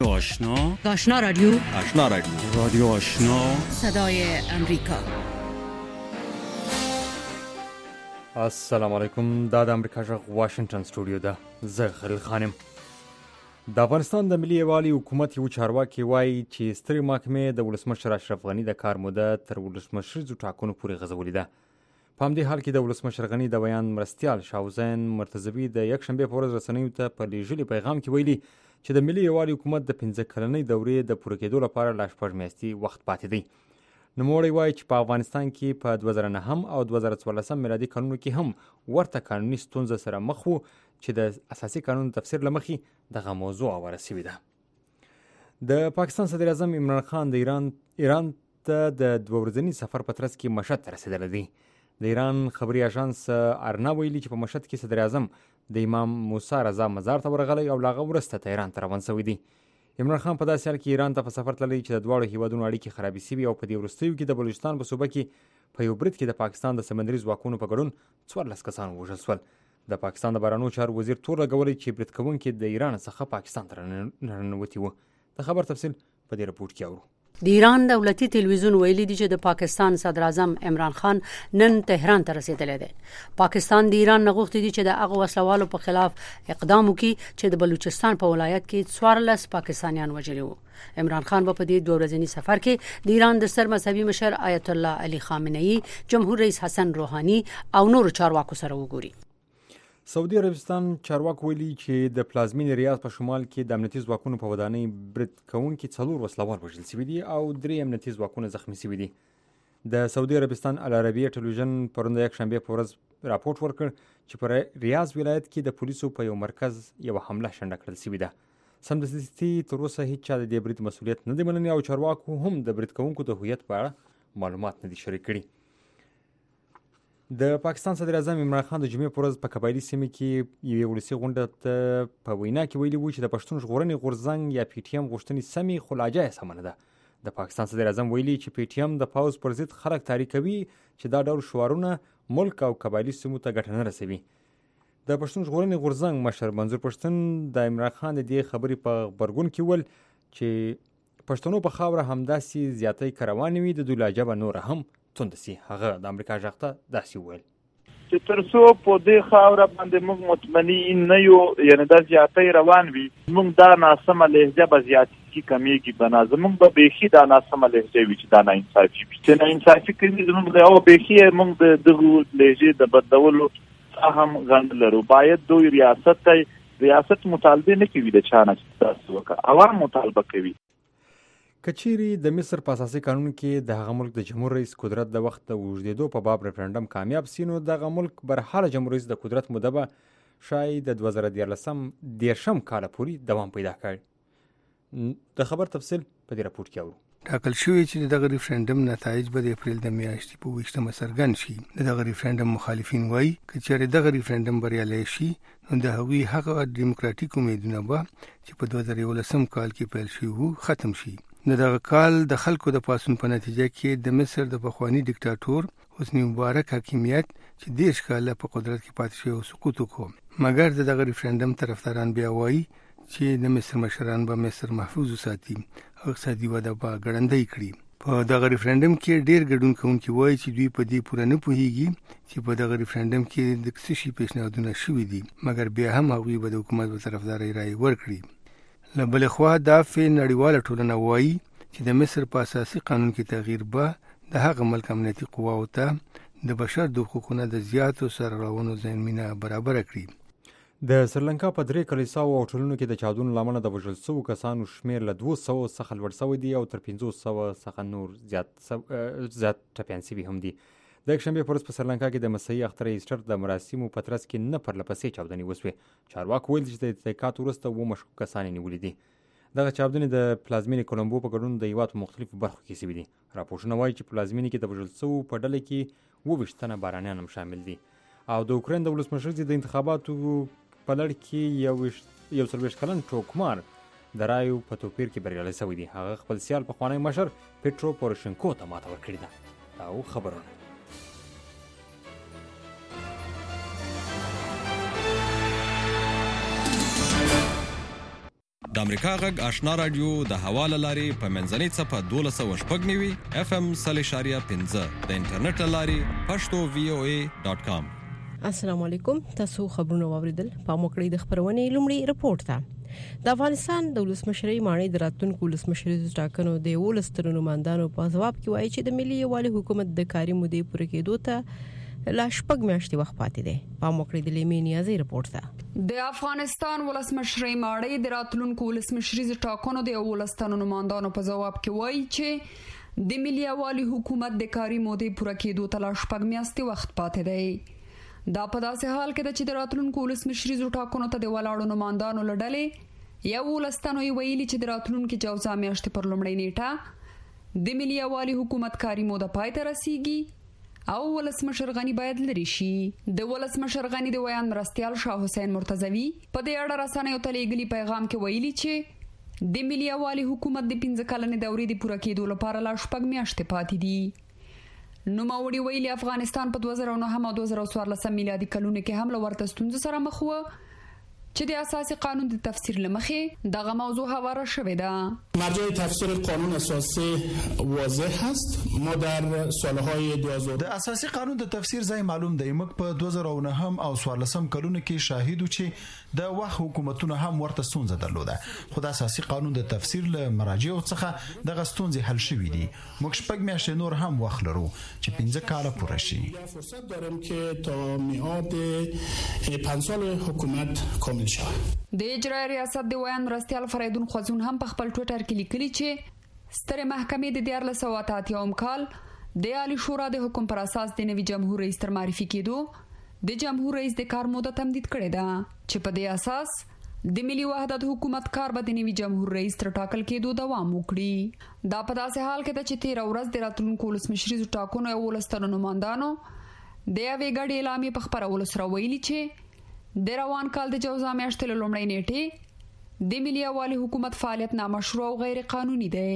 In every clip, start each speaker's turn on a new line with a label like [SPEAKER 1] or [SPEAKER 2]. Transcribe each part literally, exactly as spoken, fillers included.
[SPEAKER 1] آشنا
[SPEAKER 2] آشنا رادیو
[SPEAKER 1] آشنا رادیو رادیو آشنا
[SPEAKER 2] صدای امریکا.
[SPEAKER 3] السلام علیکم. دا د امریکا غږ واشنگټن سټوډیو ده. زه خلیل خانم. د افغانستان د ملي یووالي حکومت یو چارواکي وایي چې سترې محکمې د ولسمشر اشرف غني د کار موده تر ولسمشریزو ټاکنو پورې غځولې ده. په همدې حال کې د ولسمشر غني د بیان مرستیال شاوزین مرتضوي د یکشنبې په ورځ رسنیو ته په لیږلي پیغام کې ویلي چې د ملي یووالي حکومت د پنځه کلنۍ دورې د پوره کېدو لپاره لا شپږ میاشتې وخت پاتې دی. نوموړی وایي چې په افغانستان کې په دوه زره نهم او دوه زره څوارلسم میلادي کلونو کې هم ورته قانوني ستونزه سره مخ وو چې د اساسي قانون تفسیر له مخې دغه موضوع اواره سوې ده. د پاکستان صدر اعظم عمران خان د ایران ایران ته د دوه ورځني سفر په ترڅ کې مشهد ته رسېدلی دی. د ایران خبري اژانس ارنا ویلي چې په مشهد کې صدر اعظم د امام موسی رضا مزار ته ورغلی او له هغه وروسته تهران ته روان شوی دی. عمران خان په داسې حال کې ایران ته په سفر تللی چې د دواړو هیوادونو اړیکې خرابې شوي او په دې وروستیو کې د بلوچستان په صوبه کې په یو برید کې د پاکستان د سمندري ځواکونو په ګډون څوارلس کسان ووژل شول. د پاکستان د بهرنیو چارو وزیر تور لګولی چې برید کوونکي د ایران څخه پاکستان ته راننوتي وو. د خبر تفصیل په دې رپورټ کې اورو.
[SPEAKER 4] د ایران دولتي تلویزیون ویلي دی چې د پاکستان صدر اعظم عمران خان نن تهران ته رسیدلی دی. پاکستان د ایران نه غوښتي دي چې د هغه وسلوالو په خلاف اقدام وکړي چې د بلوچستان په ولایت کې څوارلس پاکستانیان وژلي وو. عمران خان په دې دوه ورځني سفر کې د ایران د ستر مذهبي مشر آیت الله علي خامنه‌ای، جمهور رئیس حسن روحاني او نور چارواکو سره وګوري.
[SPEAKER 3] سعودي عربستان چارواکو ویلي چې د پلازمینې ریاض په شمال کې د امنیتي ځواکونو په ودانۍ برید کوونکي څلور وسلوال وژل شوي دي او درې امنیتي ځواکونه زخمي شوي دي. د سعودي عربستان العربیه ټلویزیون پرون د یکشنبې په ورځ راپورټ ورکړ چې په ریاض ولایت کې د پولیسو په یو مرکز یوه حمله شنډه کړل شوې ده. سمدستي تر اوسه هیڅ چا د دې برید مسؤلیت نه دی منلی او چارواکو هم د برید کوونکو د هویت په اړه معلومات نه دي شریک کړي. د پاکستان صدر اعظم عمران خان د جمعې په ورځ په قبایلي سیمې کې یوې ولسي غونډه ته په وینا کې ویلي وو چې د پښتون ژغورنې غورځنګ یا پی ټي ایم غوښتنې سمې خو لاجه یې سمه نه ده. د پاکستان صدر اعظم ویلي چې پی ټي ایم د پوځ پر ضد خلک تحریک کوي چې دا ډول شعارونه ملک او قبایلي سیمو ته ګټه نه رسوي. د پښتون ژغورنې غورځنګ مشر منظور پښتون د عمران خان د دې خبرې په غبرګون کې ول چې پښتنو په خاوره همداسې زیاتۍ که روانې وي د دوی لاجه به نوره هم توند سي. هغه د امریکا غږ ته داسې وویل
[SPEAKER 5] چې تر څو په دې خاوره باندې موږ مطمئن نه یو، یعنې دا زیاتۍ روان وي، موږ دا ناسمه لهجه به زیاتېږي کمیږي به نه. زموږ به بیخي دا ناسمه لهجه وي چې دا ناانصافي وي چې ناانصافي کوي زموږ د او بیخي موږ د دغو لهجې د بدلولو هم غند لرو. باید دوی ریاست ته ریاست مطالبه نه کوي د چا نه چې تاسو وکړه، عوام مطالبه کوي.
[SPEAKER 3] که چیرې د مصر په اساسي قانون کې د هغه ملک د جمهور رئیس قدرت د وخت د اوږدېدو په باب ریفرنډم کامیاب سي، نو دغه ملک برحاله جمهور رئیس د قدرت موده به شاید د دوه زره دیارلسم دېرشم کاله پورې دوام پیدا کړي. د خبر تفصیل په دې راپورټ کې اورو.
[SPEAKER 6] ټاکل شوی چې دغه ریفرنډم نتایج به د اپریل د میاشتې په ویشتمه څرګند شي. دغه ریفرنډم مخالفین وایي که چیرې دغه ریفرنډم بریالی شي نو د هغوی هغه ډیموکراتیک امیدونه به چې په دوه زره یولسم کال کې پیل شوي وو ختم شي. د دغه کال د خلکو د پاڅون په نتیجه کې د مصر د پخواني ډیکټاټور حسني مبارک حاکمیت چې دېرش کاله په قدرت کې پاتې شوی او سقوط وکړو. مګر د دغه ریفرنډم طرفداران بیا وایي چې د مصر مشران به مصر محفوظ وساتي او اقتصادي وده به ګړندۍ کړي. په دغه ریفرنډم کې ډېر ګډون کوونکي وایي چې دوی په دې پوره نه پوهیږي چې په دغه ریفرنډم کې د څه شي پیشنهادونه شوي دي، مګر بیا هم هغوی به د حکومت په طرفدارۍ رایې ورکړي. له بلې خوا دافع نړیواله ټولنه وایي چې د مصر په اساسي قانون کې تغییر به د هغه ملک امنیتي قواو ته د بشر د حقوقو د زیاتو سرغړونو زمینه برابره کړي.
[SPEAKER 3] د سریلانکا په درې کلیساو او ټولنو کې د چاودنو له امله د وژل شوو کسانو شمېر له دوه سوو څخه لوړ شوی دی او تر پنځوس سوه څخه نور زیات زیات ټپیان شوي هم دي. د یکشنبې په ورځ په سریلانکا کې د مسیحي اختر ایسټر د مراسمو په ترڅ کې نه پرله پسې چاودنې وسوې. چارواکو ویل چې د تحقیقات وروسته اووه مشکوک کسان یې نیولي دي. دغه چاودنې د پلازمینې کولمبو په ګډون د هېواد په مختلفو برخو کې شوي دي. راپورټونه وایي چې پلازمینې کې د وژل شوو په ډله کې اووه ویشت تنه بهرانیان هم شامل دي او د اوکراین د ولسمشر د انتخاباتو په لړ کې یو یو څلوېښت کلن ټوکمار د رایو په توپیر کې بریالی شوی دی. هغه خپل سیال پخوانی مشر پیټرو پوروشنکو ته ماته ورکړې ده. او خبرونه
[SPEAKER 1] د
[SPEAKER 7] د امریکا غږ آشنا رادیو د حواله لاري په منځنۍ صفه دولس سوه شپږ نوي اف ام صلی شاریه پنځه د انټرنیټ لاري پښتو وی او ای ډاٹ کام.
[SPEAKER 8] السلام علیکم، تاسو خبرونه واوریدل. په موکړی د خبرونې لومړی رپورت ته. د افغانستان د ولسمشرۍ ماڼۍ د راتلونکو ولسمشریزو ټاکنو د ولسترو نمائندانو په ځواب کې وایي چې د ملي یووالي حکومت د کاري مودې پوره کېدو ته لا شپږ میاشتې وخت پاتې دی. په موکړی د لیمې نیازي رپورت ته.
[SPEAKER 9] د افغانستان ولسمشرۍ ماڼۍ د راتلونکو ولسمشریزو ټاکنو د ولسترو نمائندانو په ځواب کې وایي چې د ملي یووالي حکومت د کاري مودې پوره کېدو ته لا شپږ میاشتې وخت پاتې دی. دا په داسې حال کې چې د راتلونکو ولسمشریزو ټاکنو ته د ولاړو نمائندانو لړلې یو ولستانو ویلي چې د راتلونکو جوزا میاشتې پر لومړۍ نیټه د ملي یووالي حکومت کاري موده پای ته رسیږي او ولسمشر غنی باید لري شي. د ولسمشر غنی د ویان مرستيال شاه حسین مرتضوی په دې اړه رسنیو ته لیږلي پیغام کې ویلي چې د ملي یووالي حکومت د پنځه کلنې دورې د پوره کېدو لپاره لا شپږ میاشتې پاتې دي. نو ماوړي ویلي افغانستان په دوه زره نهه او دوه زره څوارلس میلادي کلونو کې هم له ورته ستونزو سره مخ و چې د اساسي قانون د تفسیر لمخې دغه موضوع هواره شوې ده.
[SPEAKER 10] مرجع تفسیر قانون اساسی واضح است. ما در سالهای دو هزار
[SPEAKER 11] د اساسي قانون د تفسیر ځای معلوم دی. موږ په دوه زره نهه او څوارلس کلونو کې شاهد چې د وخت حکومتونو هم ورته ستونزه درلوده، خو د اساسي قانون د تفسیر له مراجعو څخه دغه ستونزې حل شوې دي. موږ شپږ میاشتې نور هم وخت لرو چې پنځه کاله پوره شي.
[SPEAKER 10] فرصت داریم که تا میعاد پنځه سال حکومت کامل
[SPEAKER 9] د اجرایي ریاست د ویان مرستيال فریدون خوازون هم په خپل ټوئیټر کې لیکلي چې ستره محکمې د دیار له سوات اتیاوم کال د عالی شورا د حکم پر اساس د نوي جمهور رئیس تر معرفي کېدو د جمهور رئیس د کار موده تمدید کړې ده چې په دې اساس د ملي وحدت حکومت کار به د نوي جمهور رئیس تر ټاکل کېدو دوام وکړي. دا په داسې حال کې ده چې تیر ورځ د راتلونکو ولسمشریزو ټاکنو یو ولستانو نمائندانو د یوې ګډې اعلامیې په خبرولو سره ویلي چې د روان کال د جوزا میاشتې له لومړۍ نیټې د ملي یووالي حکومت فعالیت نامشروع او غیر قانوني دی.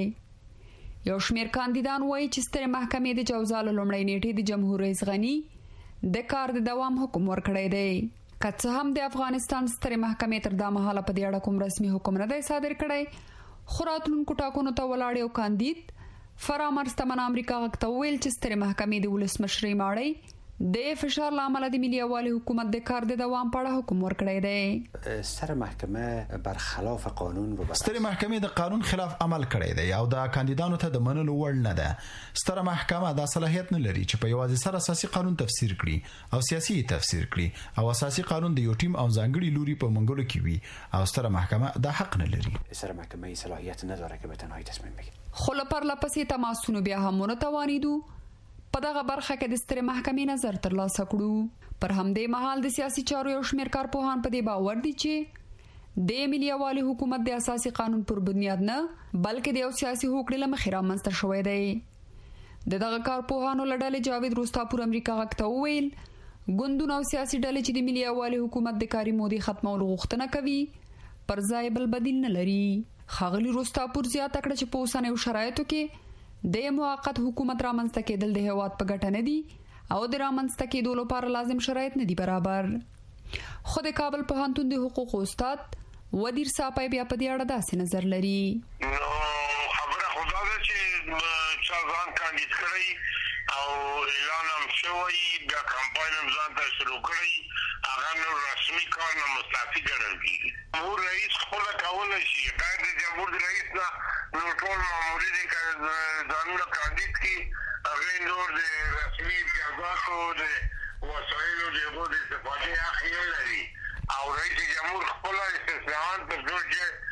[SPEAKER 9] یو شمېر کاندیدان وایي چې ستره محکمې د جوزا له لومړۍ نیټې د جمهور رئیس غنی د کار د دوام حکم ورکړی دی. که څه هم د افغانستان ستره محکمې تر دا مهاله په دې اړه کوم رسمي حکم نه دی صادر کړی، خو راتلونکو ټاکنو ته ولاړ یو کاندید فرامرستمن امریکا غږ ته ویل چې ستره محکمې د ولسمشرۍ ماڼۍ د فشار لامل د ملي یووالي حکومت د کار د دوام په اړه حکم ورکړی دی.
[SPEAKER 12] ستره محکمه برخلاف قانون و
[SPEAKER 11] ستره محکمه د قانون خلاف عمل کړی دی او د کاندیدانو ته د منلو وړ نه ده. ستره محکمه د صلاحیت نه لري چې په یوازې سره اساسي قانون تفسیر کړي او سیاسي تفسیر کړي او اساسي قانون د یو ټیم او ځانګړي لوري په منګولو کې وي او ستره محکمه د حق نه لري.
[SPEAKER 12] ستره محکمه صلاحیت نه لري چې به تنهایی تصمیم بگیره.
[SPEAKER 9] خو لپاره لپسې تماسونو بیا هم نه توانیدو په دغه برخه کې د ستره محکمې نظر ترلاسه کړو. پر همدې مهال د سیاسي چارو یو شمېر کارپوهان په دې باور دي چې د ملي یووالي حکومت د اساسي قانون پر بنیاد نه بلکې د یو سیاسي هوکړې له مخې رامنځته شوی دی. د دغه کارپوهانو له ډلې جاوید روستاپور امریکا غږ ته وویل ګوندونه او سیاسي ډلې چې د ملي یووالي حکومت د کاري مودې ختمولو غوښتنه کوي پر ځای بل بدیل نه لري. ښاغلي روستاپور زیاته کړه چې په اوسنیو شرایطو کې د موقت حکومت رامنځته کېدل د هیواد په ګټه نه دي او د رامنځته کېدو لپاره لازم شرایط نه دي برابر. خو د کابل پوهنتون د حقوقو استاد ودیر صاحب بیا په دې اړه داسې نظر لري.
[SPEAKER 13] نو خبره خدا ده چې چا ځان کاندید کړی او اعلان هم شوی، بیا کمپاین هم ځان ته شروع کړی، هغه نو رسمي کار نه مستعفي ګڼل کېږي. جمهور رئیس خپله کولی شي غیر د جمهور رئیس نه نو ټول مامورین ځانونه کاندید کړي، هغې نور د رسمي امتیازاتو د وسایلو د هغو د استفادې حق یې لري او رئیس جمهور خپله استثناءان تر څو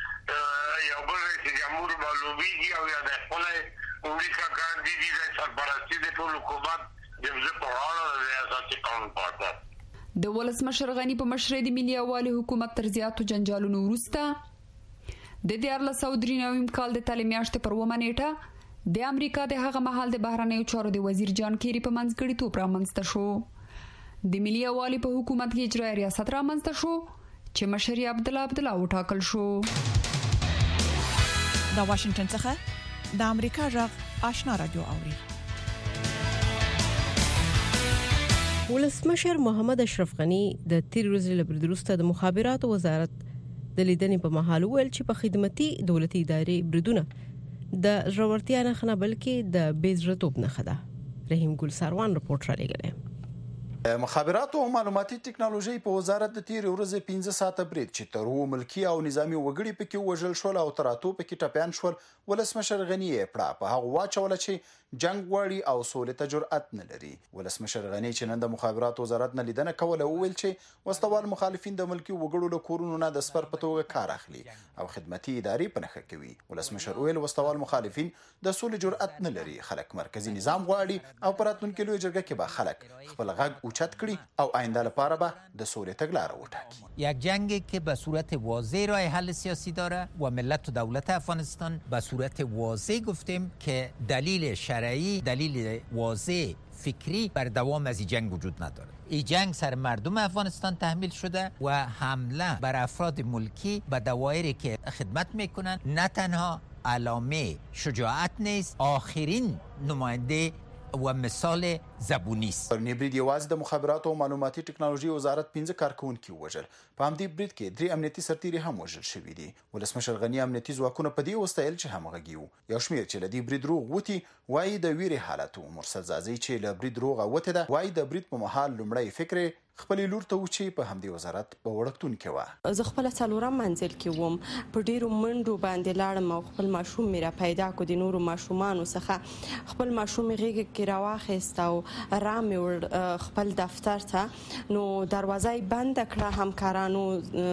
[SPEAKER 13] چې یو بل رئیس جمهور معلومیږي او یا د خپله وړیکه کاندید د سرپرستي د ټول حکومت د ځمکې په غاړه د اساسي قانون په اساس.
[SPEAKER 9] د ولسمشر غنی په مشرۍ د ملي یووالي حکومت تر زیاتو جنجالونو وروسته د دیارلس سوه درې نوي کال د تالې میاشتې پر اوومه نیټه د امریکا د هغه مهال د بهرنیو چارو د وزیر جان کیری په منځګړیتوب رامنځته شو. د ملي یووالي په حکومت کې اجرایي ریاست رامنځته شو چې مشر یې عبدالله عبدالله وټاکل شو.
[SPEAKER 14] د واشنگټن څخه د امریکا غږ آشنا رادیو اوري.
[SPEAKER 8] ولسمشر محمد اشرف غنی د تیر ورځې له بریدروسته د مخابراتو وزارت د لیدنې په مهال ویل چې په خدمتي دولتي ادارې بریدونه د ضرورتیا نه خنه بلکې د بیزرتوب نه خده. رحیم ګل ساروان رپورټ را لګلې.
[SPEAKER 11] مخابرات او معلوماتي ټکنالوژي په وزارت د تیر ورځې پنځه ساعته برید چې تر وو ملکی او نظامی وګړي پکې وژل شول او تراتو پکې ټپيان شول ولسمشر غنی یې پړه په هغه واچول چې جنگ غواړي او سولې ته جرأت نه لري. ولسمشر غنی چې نن د مخابرات وزارت نه لیدنه کوله وویل چې وسوال مخالفین د ملکی وګړو له کورونو نه د سپر په توګه کار اخلي او خدمتي ادارې په نخښه کوي. ولسمشر ویل وسوال مخالفین د سولې جرأت نه لري. خلک مرکزی نظام غواړي او پراتونکو لوی جرګه کې به خلک خپل غږ اوچت کړي او آینده لپاره به د سولې تګلاره وټاکي.
[SPEAKER 15] یک جنگی که به صورت واضح راه حل سیاسی داره و ملت و دولت افغانستان به صورت واضح گفتیم که دلیل شرعی دلیل واضح فکری بر دوام از این جنگ وجود نداره. این جنگ سر مردم افغانستان تحمیل شده و حمله بر افراد ملکی به دوایری که خدمت میکنن نه تنها علامه شجاعت نیست، آخرین نماینده و مثال زبونی است.
[SPEAKER 11] پرنی برید یوازې د مخابرات او معلوماتي ټکنالوژي وزارت پنځه کارکونکي وژل. په همدې برید کې درې امنیتي سرتیري هم وژل شوي دي. ولسمشر غنی امنیتي ځواکونه په دې وستایل چې همغږي وو. یو شمېر چې له دې برید روغ وتی وایي د ویرې حالت و. مرسل زازي چې له برید روغه وته ده وایي د برید په مهال لومړی فکر خپلې لور ته و چې په همدې وزارت په وړکتون کې و.
[SPEAKER 16] زه خپل څلورم منزل کې وم، په ډیرو منډو باندې لاړم او خپل ماشوم مې را پیدا کړ. د نورو ماشومانو څخه خپل ماشوم یې غېږ کې راواخیست او را مې ور خپل دفتر ته. نو دروازه یې بند کړه. همکارانو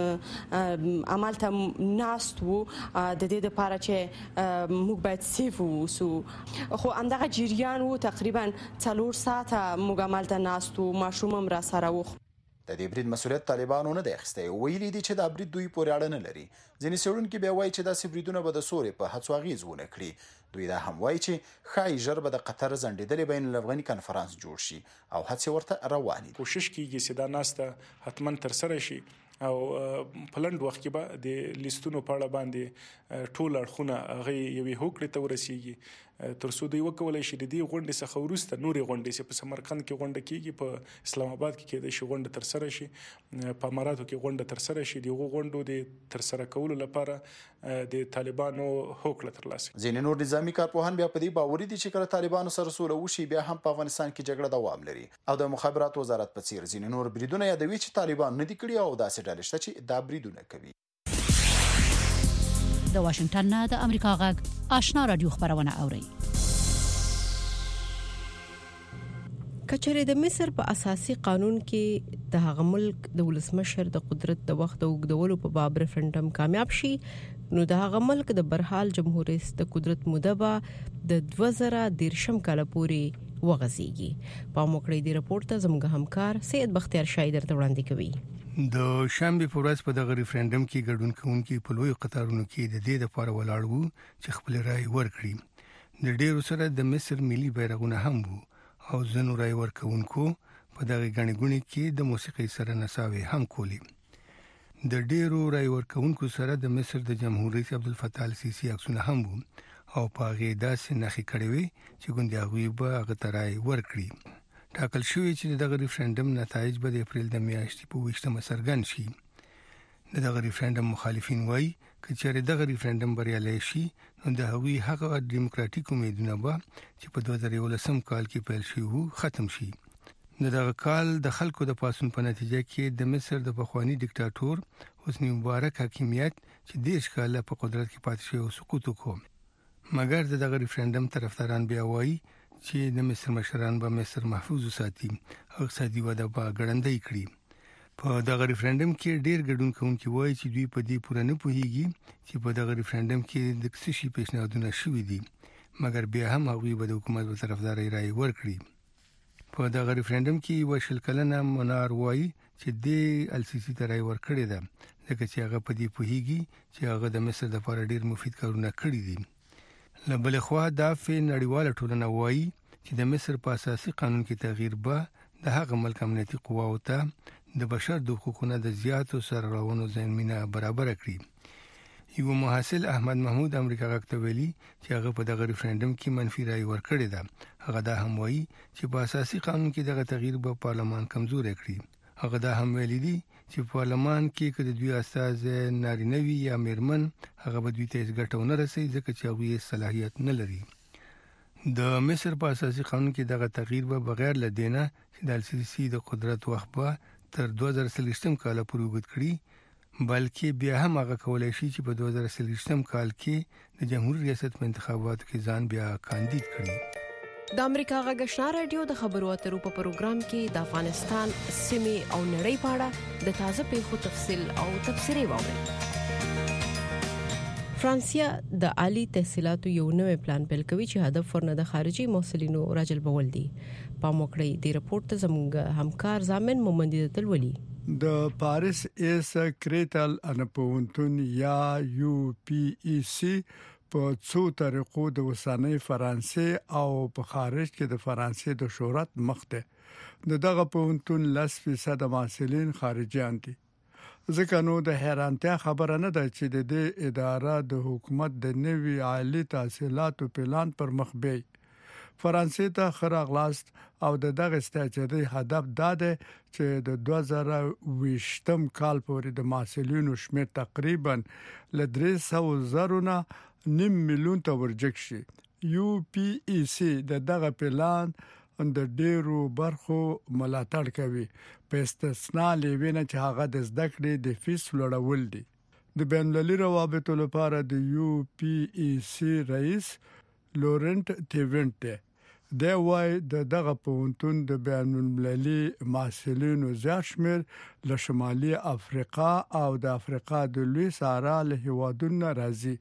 [SPEAKER 16] عملته ناست وو د دې لپاره چې موږ باید سیف ووسو. خو همدغه جریان وو تقریبا څلور ساعته موږ عملته ناست وو. ماشوم هم را سره و.
[SPEAKER 11] د دې برید مسؤلیت طالبانو نه دی اخیستی. ویلي دي چې دا برید دوی پورې اړه نه لري. ځینې څېړونکي بیا وایي چې داسې بریدونه به د سولې په هڅو اغېز ونه کړي. دوی دا هم وایي چې ښایي ژر به د قطر ځنډېدلې بین الافغاني کنفرانس جوړ شي او هڅې ورته روانې دي.
[SPEAKER 10] کوشش کیږي چې دا ناسته حتما ترسره شي او په لنډ وخت کې به د لیستونو په اړه باندې ټول اړخونه هغه یوې هوکړې ته ورسیږي تر څو دوی وکولای شي د دې غونډې څخه وروسته نورې غونډې چې په سمرقند کې غونډه کیږي، په اسلام آباد کې کېدای شي غونډه ترسره شي، په اماراتو کې غونډه ترسره شي. دغه غونډو د ترسره کولو لپاره د طالبانو هوکړه ترلاسه.
[SPEAKER 11] ځینې نور نظامی کارپوهان بیا په دې باوري دي چې کله طالبانو سره سوله وشي بیا هم په افغانستان کې جګړه دوام لري. او د مخابرات وزارت په څیر ځینې نور بریدونه یادوي چې طالبان نه دي کړي او داسې ډلې شته چې دا بریدونه کوي.
[SPEAKER 2] د واشنگټن نه د امریکا غږ آشنا رادیو خبرونه اوري.
[SPEAKER 8] کچره د مصر په اساسي قانون کې د هغه ملک د ولسمشر د قدرت د وخت او اوږدولو په باب ریفرندم کامیاب شي نو د هغه ملک د برحال جمهور رئیس د قدرت مدبا د دوه زره دیرشم کال پورې وغځيږي. په موکړې دی رپورت ته زموږ همکار سید بختیار شایدر ته وړاندې کوي.
[SPEAKER 6] د شنبه په ورځ په دغه ریفرندم کې ګډون کوونکي په لوی قطارونو کې د دې لپاره ولاړ وو چې خپل رائے ورکړي. د ډیرو سره د مصر ملي بیرغونه هم وو او ځنو رائے ورکوونکو په دغه غنی غونی کې د موسیقي سره نڅاوي هم کولی. د ډیرو رائے ورکوونکو سره د مصر د جمهور رئیس عبدالفتاح السیسی عکسونه هم وو او په هغه داسې نخې کړې وي چې ګوندې هغه به هغه رائے ورکړي. ټاکل شوی چې دغه ریفرندم نتایج به د اپریل د میاشتې په ویشتمه څرګند شي. دغه ریفرندم مخالفین وایي چې چېرې دغه ریفرندم بریالی شي نو د هغوی هغه دیموکراتیک امیدونه به چې په دوه زره یولسم کال کې پیل شوي وو ختم شي. دغه کال د خلکو د پاسون په نتیجه کې د مصر د پخوانی ډیکټاتور حسنی مبارک حکومت چې دیش کال په قدرت کې پاتې شو سقوط وکړ. مګر دغه ریفرندم طرفداران بیا وایي چې د مصر مشران به مصر محفوظ وساتي او اقتصادي وده به ګړندۍ کړي. په دغه ریفرندم کې ډېر ګډون کوونکي وایي چې دوی په دې پوره نه پوهیږي چې په دغه ریفرندم کې د څه شي پیشنهادونه شوي دي، مګر بیا هم هغوی به د حکومت په طرفداري رائے ورکړي. په دغه ریفرندم کې یو شل کلنه منار وایي چې د السیسی ته رائے ورکړې ده ځکه چې هغه په دې پوهیږي چې هغه د مصر لپاره ډېر مفید کارونه کړي دي. له بل خوا دا په نړیواله ټولنه وایي چې د مصر په اساسي قانون کې تغییر به د هغه ملک امنیتي قواو ته د بشر د حقوقو د زیاتو سرغړونو زمينه برابر کړي. یو محصل احمد محمود امریکا غاکته ویلي چې هغه په دغه ریفرندم کې منفي رائے ورکړی ده. هغه دا هم وایي چې په اساسي قانون کې دغه تغییر به پارلمان کمزور کړي. هغه دا هم ویلي دي چې پارلمان کې کله دوی استاذ نارینه وي یا میرمن هغه به دوی ته ګټونه رسي ځکه چې هغه صلاحیت نه لري. د مصر په اساسي قانون کې دغه تغییر به بغیر لدینه چې د السیسی د قدرت وخت به تر دوه زره څلوېښتم کال پورې وګت کړي، بلکې بیا هم هغه کولای شي چې په دوه زره څلوېښتم کال کې د جمهوریت ریاست په انتخاباتو کې ځان بیا کاندید کړي.
[SPEAKER 8] د امریکا غږ آشنا رادیو د خبرو اترو په پروګرام کې د افغانستان سیمې او نړۍ په اړه د تازه پیښو تفصیل او تفسیري واورئ. فرانسیا د عالی تحصیلاتو یو نوې پلان پیل کوي چې هدف ورنه د خارجي محصلینو راجلبول دي. په موکړی د رپورت ته زموږ همکار زامن مومندی تلولي.
[SPEAKER 17] د پاریس ایس کریټل انپونتون یا یو پی ای سی په څو طریقو د وسانې فرانسې او په خارج کې د فرانسې د شهرت مخ ده. د دغه پونتون لس فیصد محصلین خارجيان دي. ځکه نو د حیرانتیا خبره نه ده چې د دې اداره د حکومت د نوي عالی تحصیلاتو پلان پر مخ بي. فرانسې ته خراغلاست او د دغه استعدادي هدف دا ده چې د دوه زره ویشتم کال پورې د محصلینو شمېر تقریبا ل درې سوه زرونه نیم میلیون ته ورجګ شي. یو پی ای سی د دغه پلان د ډیرو برخو ملاتړ کوي په استثنا لوینه چې هغه د زده کړې د فیس لوړول دي. د بین المللي روابطو لپاره د یو پی ای سی رئیس لورنت تیونت دی وايي د دغه پونتون د بین المللي محصلینو زیات شمیر له شمالي افریقا او د افریقا د لوی صحرا له هیوادونو راځي.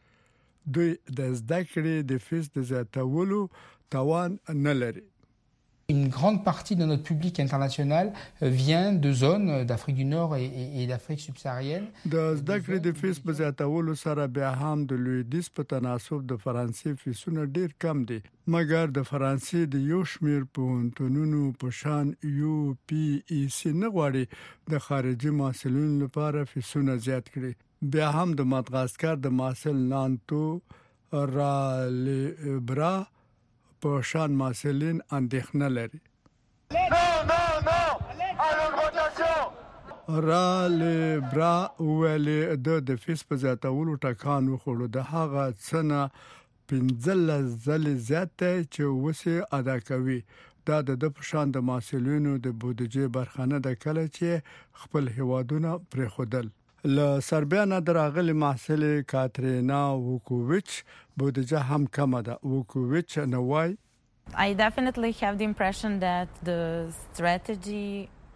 [SPEAKER 17] دوی د زده کړې د فیس د زیاتولو توان نه لري.
[SPEAKER 18] Une grande partie de notre public international vient de zones d'Afrique du Nord et, et, et d'Afrique subsaharienne.
[SPEAKER 17] د زده کړې د فیس په زیاتولو سره بیا هم د لویدیځ په تناسب د فرانسې فیسونه ډیر کم دي، مګر د فرانسې د یو شمیر پوهنتونونو په شان یو پی ای سی نه غواړي د خارجي محصلینو لپاره فیسونه زیات کړي. بیا هم د مدغاسکر د محصل نانتو رالبرا په شان محصلین اندېښنه لري. رالبرا ولې د فیس په زیاتولو ټکان وخوړو د هغه څنګه پنځل ځل زیات چې وسه ادا کوي. دا د په شان د محصلینو د بودیجې برخانه د کله چې خپل هوادونه پرې خودل. ل سربیا نه دراغلی محصل کاترینا ووکوویچ بودیجه هم کم ده. ووکوویچ نوای
[SPEAKER 19] I definitely have the impression that the strategy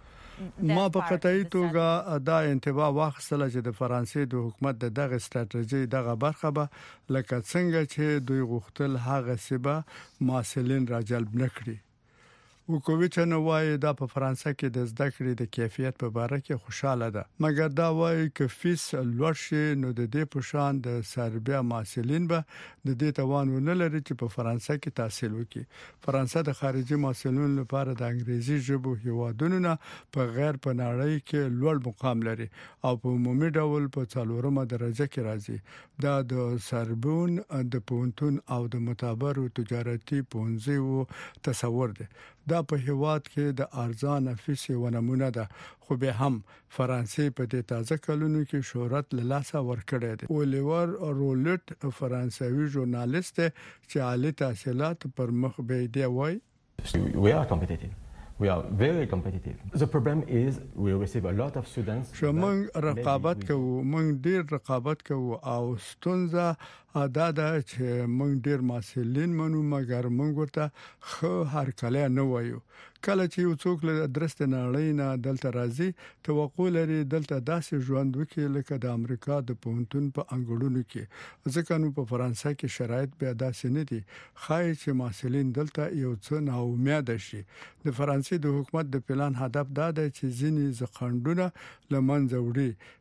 [SPEAKER 17] ما په قطعي توګه دا انتباه واخیستله چې د فرانسې د حکومت د دغه ستراتیژي دغه برخه به لکه څنګه چې دوی غوښتل هغه سبا محصلین راجلب نکړي. وکوویچ نو وايي دا په فرانسه کې د زده کړې د کیفیت په اړه کې خوشاله ده، مګر دا وايي چې فیس لوړ شي نو د دې په شان د سربیا محصلین به د دې توان ونه لري چې په فرانسه کې تحصیل وکړي. فرانسه د خارجي محصلینو لپاره د انګریزي ژبو هیوادونو نه په غیر په نړۍ کې لوړ مقام لري او په عمومي ډول په څلورمه درجه کې راځي. دا د سربون د پونتون او د متابرو تجارتي پونځیو تصور دی. دا په هیواد کې د ارزان فیس یو نمونه ده، خو به هم فرانسې په دې تازه کلونو کې شهرت له لاسه ورکړی دی. اولیور رولټ فرانسوي ژورنالیست چې عالی تحصیلات پر مخ به دی وای
[SPEAKER 20] We are competitive. We are very competitive. The problem is we receive a lot of students.
[SPEAKER 17] شمن رقابت کوو، موږ ډیر رقابت کوو او ستونزه ادا ده چې موږ ډیر محصلین منو مګر موږ ورته خو هر کله نه وایو. کله چې یو څوک له درسته نړۍ نه دلته راځي توقع لري دلته داسې ژوند وکړي لکه د امریکا د پونتون په انګړونو کې، ځکه نو په فرانسې کې شرایط بیا داسې نه دي. خای چې محصلین دلته یو څه نا امید شي. د فرانسې د حکومت د پلان هدف دا دی چې ځینې ځخندونه لمنځه وړي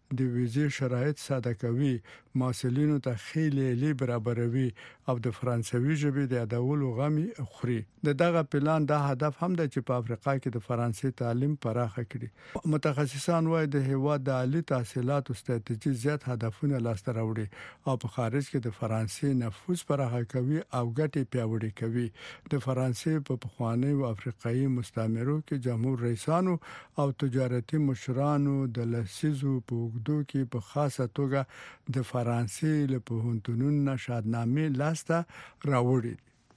[SPEAKER 17] د ویزې شرایط ساده کوي، محصلینو ته خېلې لې برابروي او د فرانسوي ژبې د یادولو غمي خوري. د دغه پلان د هدف هم د چې په افریقا کې د فرانسې تعلیم پراخه کړي. متخصصان وايي د هیواد د عالی تحصیلاتو ستراتیژي زیات هدفونه لاسته راوړي او په خارج کې د فرانسې نفوذ پراخه کوي او ګټې پیاوړې کوي. د فرانسې په پخوانی او افریقایي مستعمرو کې جمهور رئیسانو او تجارتي مشرانو د لسیزو په وګړو کې په خاصه توګه د فرانسې له پوهنتونونو شهادتنامې لاسته راوړي.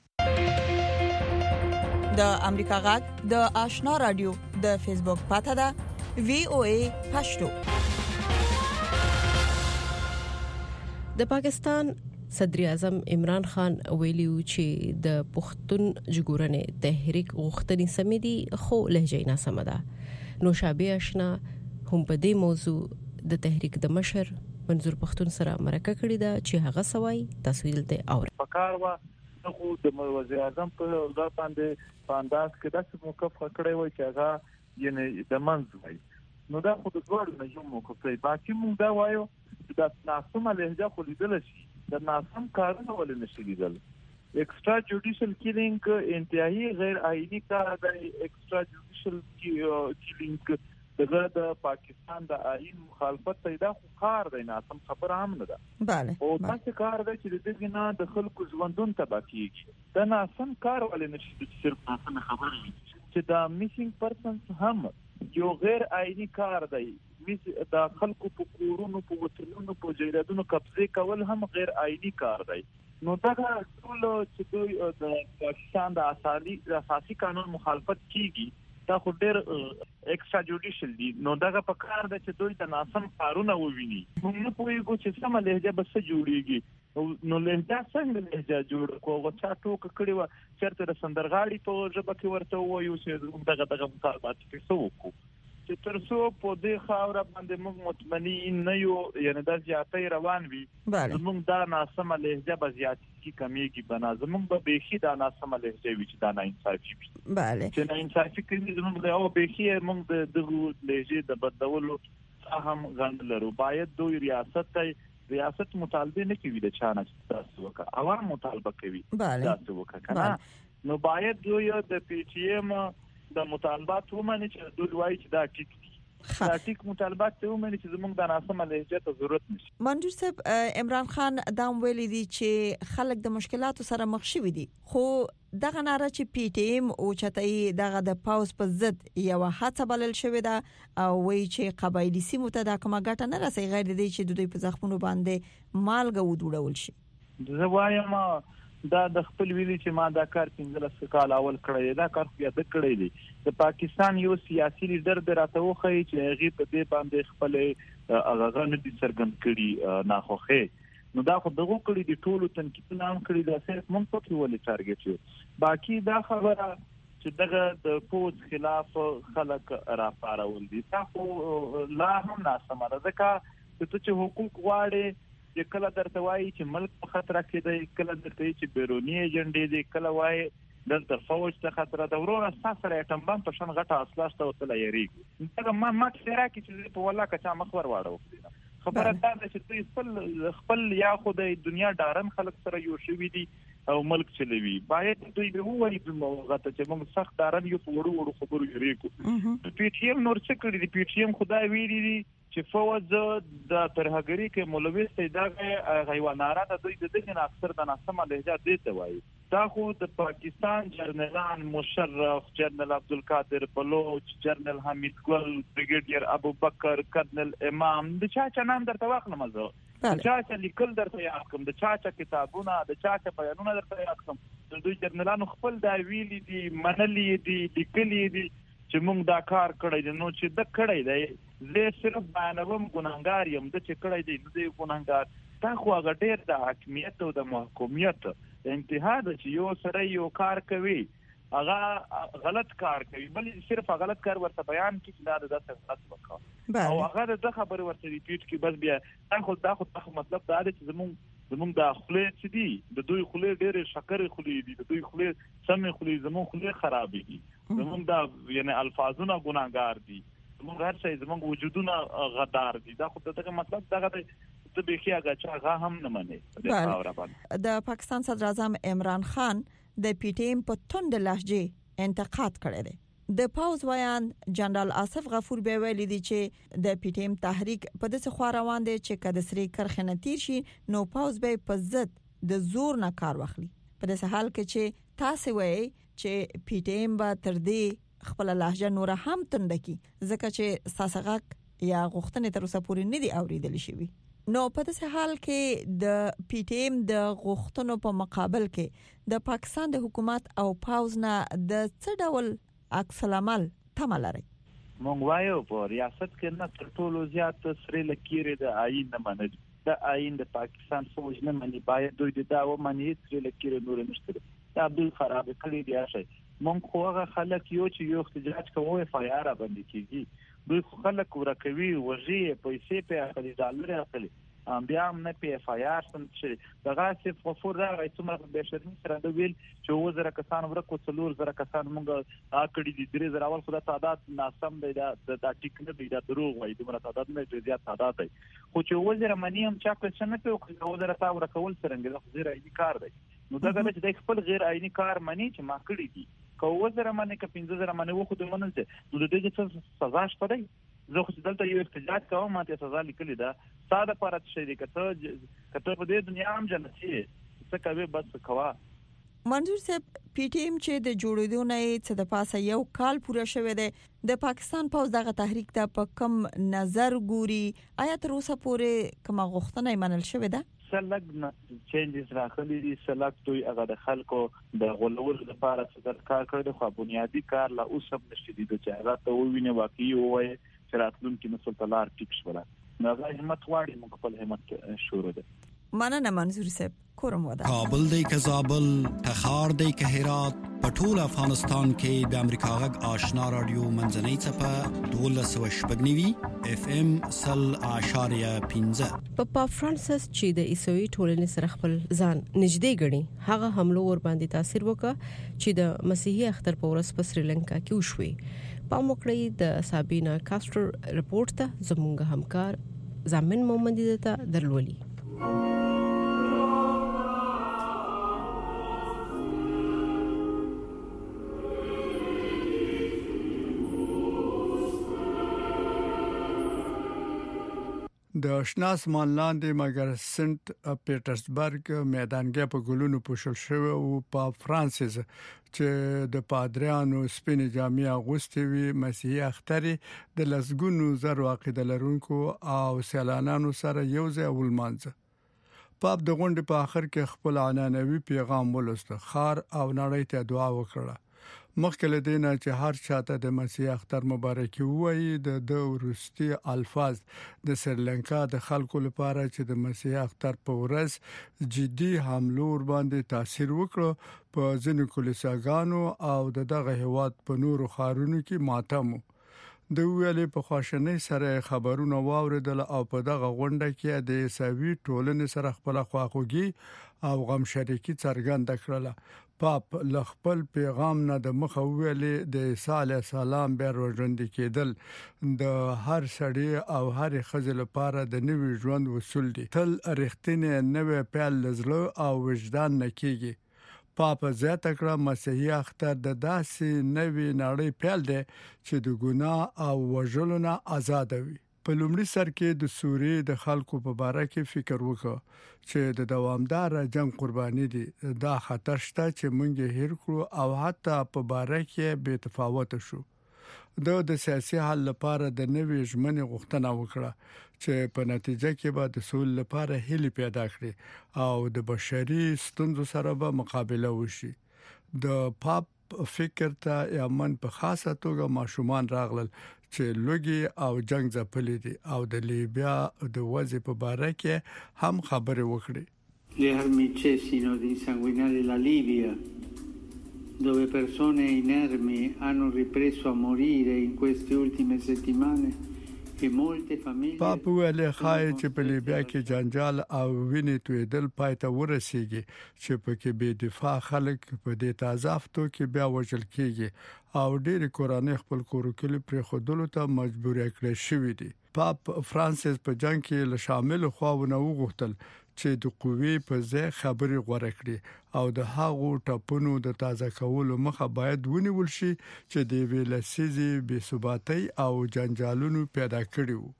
[SPEAKER 14] د امریکا غږ د آشنا رادیو د فیسبوک پاته ده وی او ای پښتو.
[SPEAKER 8] د پاکستان صدر اعظم عمران خان ویلیو چې د پښتون جګورنې تحریک غوښتنې سمیدي خو لهجه نه سم ده. نو شابه آشنا هم په دې موضوع د تحریک د مشر منظور پښتون سره مرکه کړې ده چې هغه سوای تسویل ته اور
[SPEAKER 5] پکار وا نو د وزیر اعظم په ځای باندې پانداس کې داسې موقف کړی وای چې هغه یعنی د منځ وای. نو دا خو د ډول نه یو موقف دی. باقي موږ دا وایو چې د ناسمه لهجه خو لیدل شي، د ناسم کارونه ولې نشي لیدل. ایکسترا جوډیشل کیلینګ انتهایی غیر آئینی کار دی. ایکسترا جوډیشل کیلینګ دغه د پاکستان د آئین مخالفت ته دا خو کار دی، ناسم خبره هم نه ده.
[SPEAKER 14] bale
[SPEAKER 5] او تاسو کار دی چې دغه نه د خلکو ژوندون تبا کیږي. دا ناسم کار ولې نشي چې صرف ناسم خبره چې دا میسینګ پرسنز هم یو غیر آئینی کار دی. دا خلکو په کورونو په وطنونو په جایدادونو قبضه کول هم غیر آئینی کار دی. نو دا ټول چې دوی د پاکستان د اساسي د اساسي قانون مخالفت کیږي دا خو ډېر ایکسترا جوډیشل دي. نو دا په کار د چې دوی د ناسم کارونه وویني. موږ نه پوهیږو چې سم لهجه بس جوړیږي. نو لهجه څنګه لهجه جوړ کوو چې ټوک کړي و چرته د سندرغاړي په ژبه کې ورته وایو چې دغه دغه مطالبات کې څه وکړو چې ترڅو په دې خاور باندې موږ مطمئن نه یو، یعنی د زیاتې روان وي موږ دا ناسمه لهجه به زیاتې کمیږي بنا زموږ به بهشي دا ناسمه لهجه وي چې دا نه انصافي وي.
[SPEAKER 14] bale
[SPEAKER 5] چې نه انصافي کوي زموږ د او بهشي موږ د دغه لهجه د بدلولو هم غند لرو. باید دوی ریاست ته ریاست مطالبه نه کوي د چانه تاسو وکړه، عوام مطالبه کوي تاسو وکړه کنه. نو باید دوی د پی ټی ایم د مطالبات ومني چې دوی وایي چې دا ټیک دي. دا ټیک مطالبات ته ومني چې زموږ د ناسمه لهجه ته ضرورت نشي.
[SPEAKER 14] منظور صاحب عمران خان دا ویلي دي چې خلک د مشکلاتو سره مخ شوي دي، خو دغه ناره چې پی ټی ایم او چتای دغه د پاوز په ضد یو هڅه بلل شوې ده او وایي چې قبایلی سیمو ته د کومه ګټه نه رسي غیر دې چې دوی په زخمونو باندې مالګه ودوړول شي.
[SPEAKER 5] زه وایم دا د خپل ویلي چې ما دا کار پنځلس کال اول کړی دا کار بیا د کړی دی. د پاکستان یو سیاسي لیډر د راته وخی چې هغه په دې باندې خپل هغه نه دي څرګند کړي نه خوخه. نو دا خو دغه کړي د ټولو تنقید نام کړي دا صرف مونږ په کې ولې ټارګټ یو. باقي دا خبره چې دغه د پوز خلاف خلک را پارول دي دا خو لا هم ناسمه ده. ځکه چې حقوق غواړي چې کله درته وایي چې ملک په خطر کې دی، کله درته وایي چې بیرونی ایجنډې دی، کله وایي دلته فوج ته خطر ده. ورور تاسو سره اټم بم په شان غټه اسلاس ته وتل یریږي. دا ما ما څه راکې چې په والله کچا مخور واړو. خبره دا ده چې دوی خپل خپل یا خو د دنیا ډارن خلک سره یو شوي دي او ملک چلوي. باید دوی به وایي په موغه چې موږ سخت ډارن یو په وړو وړو خبرو یریږو. پی ټی ایم نور څه کړی دی؟ پی ټی ایم خدای ویلي دي چې فوج د ترهګری کې مولوی سیدا غیواناره د دوی د دغه اکثر د ناسمه لهجه دی ته وایي. دا خو د پاکستان جنرالان مشرف، جنرال عبدالقادر بلوچ، جنرال حمید ګل، بریګیډیر ابوبکر، کرنل امام د چا چا نام درته واخلم زه، د چا چا لیکل درته یاد کوم، د چا چا کتابونه، د چا چا بیانونه درته یاد کوم. د دوی جنرالانو خپل دا ویلي دي، منلي دي، لیکلي دي چې موږ دا کار کړی دی. نو چې د کړی دی زه صرف بیانوم ګناهګار یم، د چې کړی دی نو دی ګناهګار. دا خو هغه ډېر د حاکمیت او د محکومیت انتها ده چې یو سره یو کار کوي هغه غلط کار کوي، بل صرف غلط کار ورته بیان کړي دا د داسې غلط وکړه او هغه د خبرې ورته ریپیټ کړي. بس بیا دا خو دا خو مطلب دا دی چې زموږ زموږ د خولې چې دي د دوی خولې ډېرې شکرې خولې دي، د دوی خولې سمې خولې، زموږ خولې خرابې دي، زموږ دا یعنی الفاظونه ګناهګار دي. موږ هر څه زموږ وجودونه غدار دي دا خو دغه مطلب دغه ته به کېږي چې هغه هم نه مني
[SPEAKER 14] د پاکستان صدر اعظم عمران خان د پی ټی ایم په توند لهجه انتقاد کړی دی. د پاوز ویان جنرال آصف غفور به ویلي دی چې د پی ټی ایم تحریک په داسې خوا روان دی چې کله سری کرخنه تیر شي نو پاوز به په ضد د زور نه کار واخلي. په داسې حال کې چې تاسو وایي چې پی ټی ایم به تر دې خپل لهجه نور هم تند کی ځکه چې ساسغک یا غوښتنې تر اوسه پورې نه دی اوریدل شوی. نو په داسې حال کې د پی ټی ایم د غوښتنو په مقابل کې د پاکستان د حکومت او پاوز نه د څه ډول عکس العمل تمه لري؟
[SPEAKER 5] مونږ وایو په ریاست کې نه تر ټولو زیات سری لکیره د آئین نه منل د آئین د پاکستان فوج نه مني باید دوی د دا و مني سری لکیره نور نشته دا عبدل خراب کړی دی شي. مونږ خو هغه خلک یو چې یو احتجاج کوي اف آی آر باندې کیږي دوی خلک ورکوي وږي پیسې په اخلي ډالر اخلي ام بیا هم نه په اف آی آر سم چې دغه څه ففور راغی څومره به شرم سره د ویل چې وزره کسان ورکو څلور زره کسان مونږ اکړي دي درې زره اول خدای تعداد ناسم دی دا د ټیک نه دی دا دروغ وایي دومره تعداد نه دی زیات تعداد دی خو چې وزره منی هم چا څه نه کوي وزره تا ورکول څنګه د وزره ای کار دی نو دا چې د خپل غیر آئینی کار منی چې ما کړی دي کو وزره منی ک پنځه زره منی وخت د منل څه نو د دې څه سزا شته دی زه خو دلته یو احتجاج کوم ماته سزا لیکلې ده ساده پارت شي کته کته په دې دنیا هم جنتي څه کوي بس کوا.
[SPEAKER 14] منظور صاحب پی ټی ایم چې د جوړېدو نه څه د پاسه یو کال پوره شوه دی د پاکستان پوز دغه تحریک ته په کم نظر ګوري آیا تر اوسه پورې کومه غوښتنه منل شوه ده؟
[SPEAKER 5] سلګ چینجز راخلي دي سلګ دوی هغه د خلکو د غلور لپاره څه کار کړی خو بنیادی کار لا اوس هم نشي دي چې هغه ته ویني واقعي وای چې راتلونکي نسل تلار ټیک شولا نو هغه همت واړي موږ خپل همت شروع ده.
[SPEAKER 14] مننه منظور صاحب کوم ودا
[SPEAKER 1] کابل دی که زابل تخار دی که هرات پټول افغانستان کې د امریکا غږ آشنا رادیو منځنۍ چپه دولس وشپګنیوي اف ام سل اشاریه پنځه
[SPEAKER 8] په پاپ فرانسیس چې د عیسوي ټولنې سره خپل ځان نږدې ګڼي هغه حمله ور باندې تاثیر وکړ چې د مسیحي اختر په ورځ په سریلانکا کې وشوي. په موکړی د سابینا کاستر رپورت ته زموږ همکار زامن محمدي ته درلولي.
[SPEAKER 17] د شناس مان لاندې مګر سنت پیټرزبرګ میدانګه په ګلونو پوښل شوی او په فرانسیس چې د پادریانو سپین جامې اغوستي وي مسیحي اختري د لسګونو زر عقیده لرونکو او سیلانانو سره یو ځای ولمانځه. پاپ د غونډې په اخر کې خپل عنعنوي پیغام ولست خار او نړۍ ته دعا وکړه. مخکې له دې نه چې هر چاته د مسیح اختر مبارکي وایي د د ورستي الفاظ د سریلانکا د خلکو لپاره چې د مسیح اختر په ورځ جدي حمله ور باندې تاثیر وکړ په ځینو کلیساګانو او دغه هواد په نورو خارونو کې ماتم د ویلې په خواشنۍ سره خبرونه واوریدل او په دغه غونډه کې د عیسوي ټولنې سره خپل خواخوږي او غم شریکي څرګنده کړله. پاپ لخپل پیغام نه د مخه ویلې د عیسی علی السلام بیا ژوند کېدل د هر سړی او هر خزل لپاره د نوي ژوند وصول دي تل رښتینه نوې پیل لزړه او وجدان نکېږي. پاپ زیاته کړه مسیحي اختر د داسې نوې نړۍ پیل دی چې د ګناه او وژلو نه آزاد وي. په لومړي سر کې د سوریې د خلکو په اړه کې فکر وکړ چې د دوامدار جنگ قرباني دي دا خطر شته چې مونږ هیر کړو او حتی په اړه کې بے تفاوت شو. د د سیاسي حل لپاره د نوې ژمنې غوښتنه وکړه چې په نتیجه کې به د سول لپاره هلي پیدا کړي او د بشري ستونزو سره به مقابله وشي. د پاپ فکر ته یمن په خاصه توګه ماشومان راغلل چې لوګي او جنگ ځپلې دي او د لیبیا د وضع په اړه کې هم خبرې وکړي.
[SPEAKER 21] Le armicesino di insanguinare la Libia dove persone inermi hanno ripreso a morire in queste ultime settimane
[SPEAKER 17] پاپ ویل خای چې په لیبیا کې جنجال او وینې تویدل پای ته ورسیږي چې په کې بے دفاع خلک په دې تازافتو کې بیا وژل کیږي او ډېر کورانه خپل کورکل پر خودلو ته مجبور کړی شوی دی. پاپ فرانسیس په جنگ کې له شامل خواونه وغوښتل چې د قوی په ځای خبري غوړه کړي او د هغو ټاپونو د تازه کولو مخه باید ونیول شي چې د ویلسيزي بې ثباتۍ او جنجالونو پیدا کړي وو.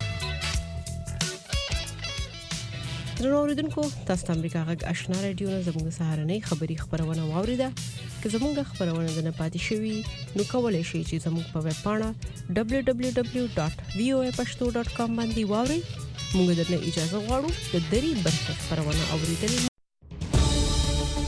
[SPEAKER 8] ترنوریدونکو تاسو د امریکا غږ آشنا رادیو نه زموږ سهارنۍ خبری خبرونه واوریده. که زموږ خبرونه نه پاتې شوي نو کولای شئ چې زموږ په ویب پاڼه دبلیو دبلیو دبلیو ډاټ وی او ای پښتو ډاټ کام باندې واورئ. موږ درنه اجازه غواړو د دری برخه خبرونه اوریدل